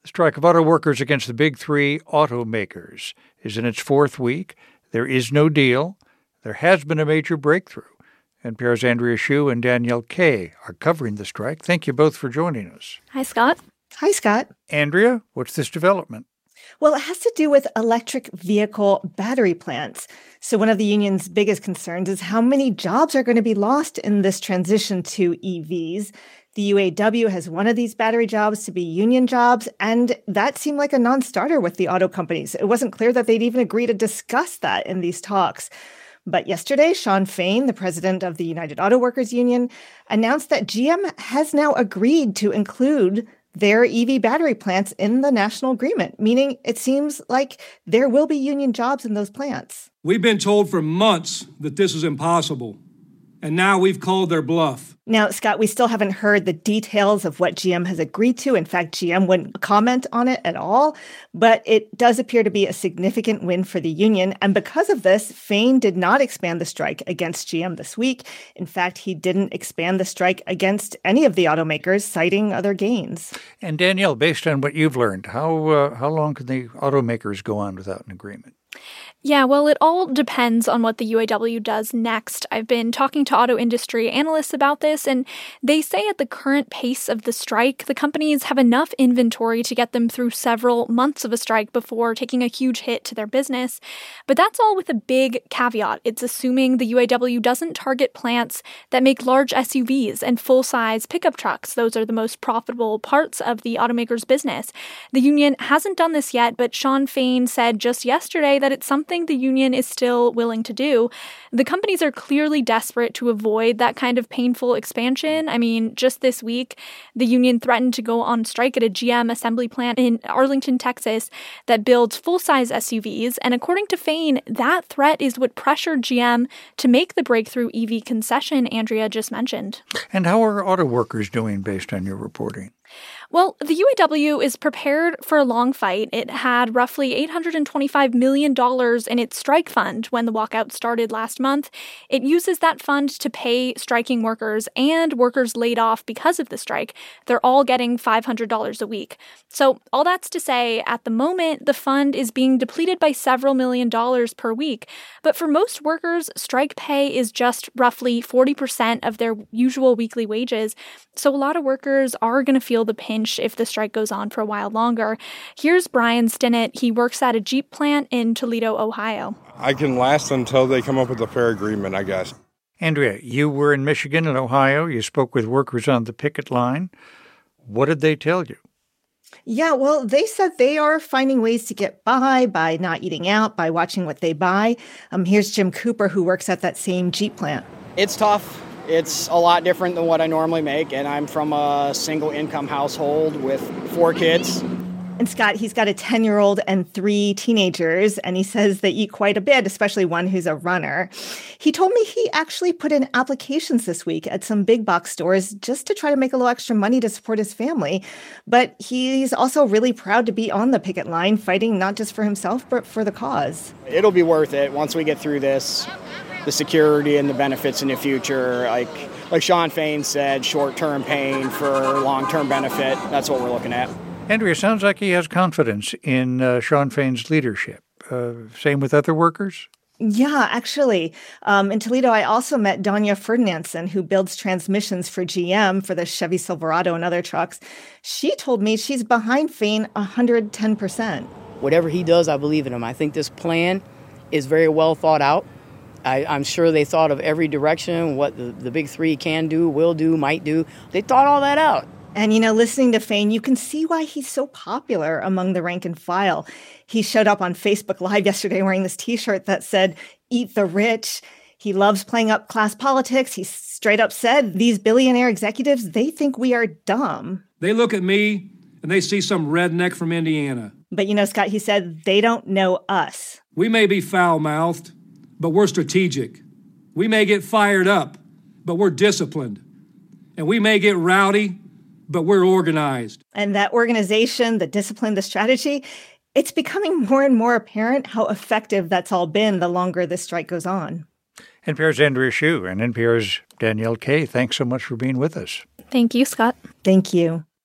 The strike of auto workers against the big three automakers is in its fourth week. There is no deal. There has been a major breakthrough. NPR's Andrea Hsu and Danielle Kay are covering the strike. Thank you both for joining us. Hi, Scott. Hi, Scott. Andrea, what's this development? Well, it has to do with electric vehicle battery plants. So one of the union's biggest concerns is how many jobs are going to be lost in this transition to EVs. The UAW has wanted these battery jobs to be union jobs, and that seemed like a non-starter with the auto companies. It wasn't clear that they'd even agree to discuss that in these talks. But yesterday, Shawn Fain, the president of the United Auto Workers Union, announced that GM has now agreed to include their EV battery plants in the national agreement, meaning it seems like there will be union jobs in those plants. We've been told for months that this is impossible, and now we've called their bluff. Now, Scott, we still haven't heard the details of what GM has agreed to. In fact, GM wouldn't comment on it at all, but it does appear to be a significant win for the union. And because of this, Fain did not expand the strike against GM this week. In fact, he didn't expand the strike against any of the automakers, citing other gains. And Danielle, based on what you've learned, how long can the automakers go on without an agreement? Yeah, well, it all depends on what the UAW does next. I've been talking to auto industry analysts about this, and they say at the current pace of the strike, the companies have enough inventory to get them through several months of a strike before taking a huge hit to their business. But that's all with a big caveat. It's assuming the UAW doesn't target plants that make large SUVs and full-size pickup trucks. Those are the most profitable parts of the automaker's business. The union hasn't done this yet, but Shawn Fain said just yesterday that it's something the union is still willing to do. The companies are clearly desperate to avoid that kind of painful expansion. I mean, just this week, the union threatened to go on strike at a GM assembly plant in Arlington, Texas, that builds full-size SUVs. And according to Fain, that threat is what pressured GM to make the breakthrough EV concession Andrea just mentioned. And how are auto workers doing based on your reporting? Well, the UAW is prepared for a long fight. It had roughly $825 million in its strike fund when the walkout started last month. It uses that fund to pay striking workers and workers laid off because of the strike. They're all getting $500 a week. So all that's to say, at the moment, the fund is being depleted by several $million per week. But for most workers, strike pay is just roughly 40% of their usual weekly wages. So a lot of workers are going to feel the pinch if the strike goes on for a while longer. Here's Brian Stinnett. He works at a Jeep plant in Toledo, Ohio. I can last until they come up with a fair agreement, I guess. Andrea, you were in Michigan and Ohio. You spoke with workers on the picket line. What did they tell you? Yeah, well, they said they are finding ways to get by not eating out, by watching what they buy. Here's Jim Cooper, who works at that same Jeep plant. It's tough. It's a lot different than what I normally make, and I'm from a single-income household with 4 kids. And Scott, he's got a 10-year-old and 3 teenagers, and he says they eat quite a bit, especially one who's a runner. He told me he actually put in applications this week at some big box stores just to try to make a little extra money to support his family. But he's also really proud to be on the picket line, fighting not just for himself, but for the cause. It'll be worth it once we get through this. The security and the benefits in the future, like Shawn Fain said, short-term pain for long-term benefit. That's what we're looking at. Andrea, sounds like he has confidence in Shawn Fain's leadership. Same with other workers? Yeah, actually. In Toledo, I also met Danya Ferdinandson, who builds transmissions for GM for the Chevy Silverado and other trucks. She told me she's behind Fain 110%. Whatever he does, I believe in him. I think this plan is very well thought out. I'm sure they thought of every direction, what the big three can do, will do, might do. They thought all that out. And, listening to Fain, you can see why he's so popular among the rank and file. He showed up on Facebook Live yesterday wearing this T-shirt that said, "Eat the rich." He loves playing up class politics. He straight up said, these billionaire executives, they think we are dumb. They look at me and they see some redneck from Indiana. But, Scott, he said, they don't know us. We may be foul-mouthed, but we're strategic. We may get fired up, but we're disciplined. And we may get rowdy, but we're organized. And that organization, the discipline, the strategy, it's becoming more and more apparent how effective that's all been the longer this strike goes on. NPR's Andrea Hsu and NPR's Danielle Kay, thanks so much for being with us. Thank you, Scott. Thank you.